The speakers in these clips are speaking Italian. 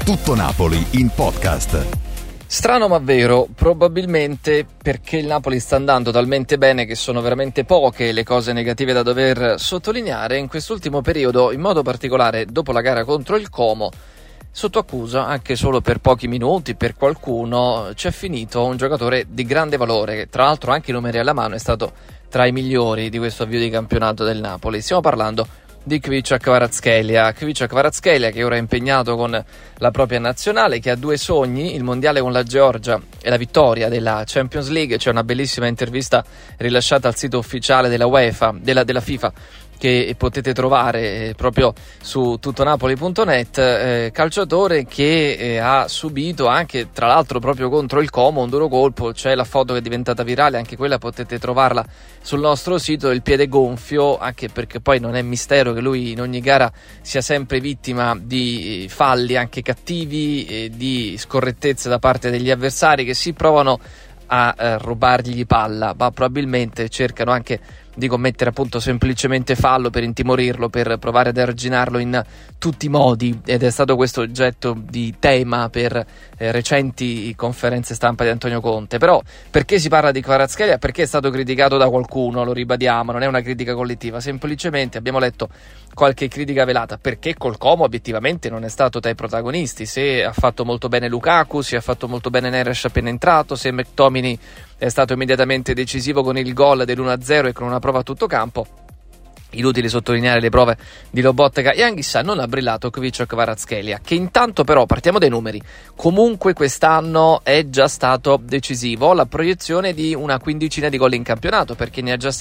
Tutto Napoli in podcast. Strano ma vero, probabilmente perché il Napoli sta andando talmente bene che sono veramente poche le cose negative da dover sottolineare in quest'ultimo periodo, in modo particolare dopo la gara contro il Como. Sotto accusa, anche solo per pochi minuti, per qualcuno, c'è finito un giocatore di grande valore, che tra l'altro anche i numeri alla mano è stato tra i migliori di questo avvio di campionato del Napoli. Stiamo parlando di Khvicha Kvaratskhelia che ora è impegnato con la propria nazionale, che ha due sogni, il mondiale con la Georgia e la vittoria della Champions League. C'è una bellissima intervista rilasciata al sito ufficiale della UEFA, della FIFA, che potete trovare proprio su tuttonapoli.net. Calciatore che ha subito anche, tra l'altro proprio contro il Como, un duro colpo. C'è la foto che è diventata virale, anche quella potete trovarla sul nostro sito, il piede gonfio, anche perché poi non è mistero che lui in ogni gara sia sempre vittima di falli anche cattivi e di scorrettezze da parte degli avversari che si provano a rubargli palla, ma probabilmente cercano anche di commettere appunto semplicemente fallo per intimorirlo, per provare ad arginarlo in tutti i modi, ed è stato questo oggetto di tema per recenti conferenze stampa di Antonio Conte. Però perché si parla di Kvaratskhelia? Perché è stato criticato da qualcuno, lo ribadiamo, non è una critica collettiva, semplicemente abbiamo letto qualche critica velata, perché col Como obiettivamente non è stato tra i protagonisti. Se ha fatto molto bene Lukaku, si è fatto molto bene Neres appena entrato, se McTominay è stato immediatamente decisivo con il gol dell'1-0 e con una prova a tutto campo. Inutile sottolineare le prove di Lobotka e Anghissà. Non ha brillato Khvicha Kvaratskhelia, che intanto però, partiamo dai numeri, comunque quest'anno è già stato decisivo. La proiezione di una quindicina di gol in campionato, perché ne ha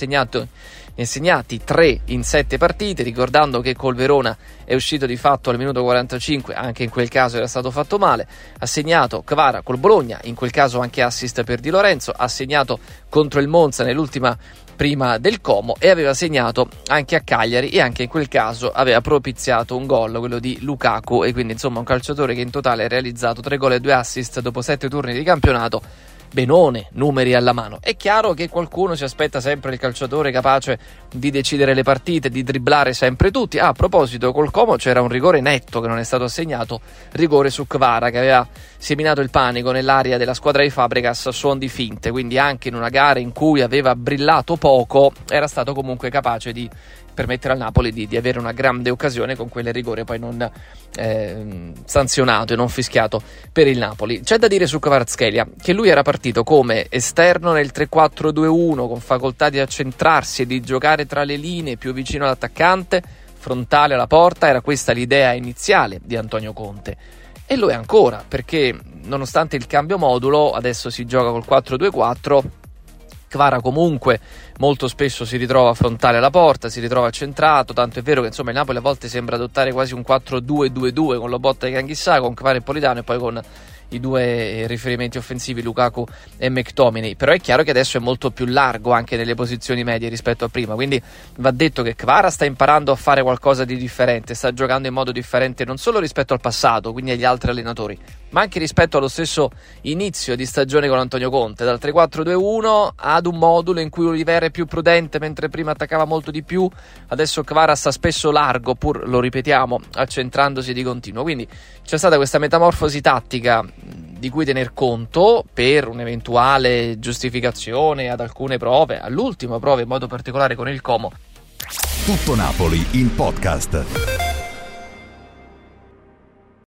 segnati 3 in 7 partite, ricordando che col Verona è uscito di fatto al minuto 45, anche in quel caso era stato fatto male. Ha segnato Kvara col Bologna, in quel caso anche assist per Di Lorenzo, ha segnato contro il Monza nell'ultima prima del Como e aveva segnato anche a Cagliari, e anche in quel caso aveva propiziato un gol, quello di Lukaku, e quindi insomma un calciatore che in totale ha realizzato 3 gol e 2 assist dopo 7 turni di campionato. Benone, numeri alla mano. È chiaro che qualcuno si aspetta sempre il calciatore capace di decidere le partite, di dribblare sempre tutti. A proposito, col Como c'era un rigore netto che non è stato assegnato, rigore su Kvara, che aveva seminato il panico nell'area della squadra di Fabregas a suon di finte, quindi anche in una gara in cui aveva brillato poco era stato comunque capace di permettere al Napoli di avere una grande occasione con quel rigore poi non sanzionato e non fischiato per il Napoli. C'è da dire su Kvaratskhelia che lui era partito come esterno nel 3-4-2-1 con facoltà di accentrarsi e di giocare tra le linee più vicino all'attaccante, frontale alla porta. Era questa l'idea iniziale di Antonio Conte e lo è ancora, perché nonostante il cambio modulo adesso si gioca col 4-2-4. Kvara comunque molto spesso si ritrova frontale alla porta, si ritrova centrato, tanto è vero che insomma il Napoli a volte sembra adottare quasi un 4-2-2-2 con Lobotka e Anghissà, con Kvara e Politano, e poi con i due riferimenti offensivi Lukaku e McTominay. Però è chiaro che adesso è molto più largo anche nelle posizioni medie rispetto a prima, quindi va detto che Kvara sta imparando a fare qualcosa di differente, sta giocando in modo differente non solo rispetto al passato, quindi agli altri allenatori, ma anche rispetto allo stesso inizio di stagione con Antonio Conte, dal 3-4-2-1 ad un modulo in cui Oliveira è più prudente mentre prima attaccava molto di più. Adesso Kvara sta spesso largo, pur, lo ripetiamo, accentrandosi di continuo, quindi c'è stata questa metamorfosi tattica di cui tener conto per un'eventuale giustificazione ad alcune prove, all'ultima prova in modo particolare con il Como. Tutto Napoli in podcast.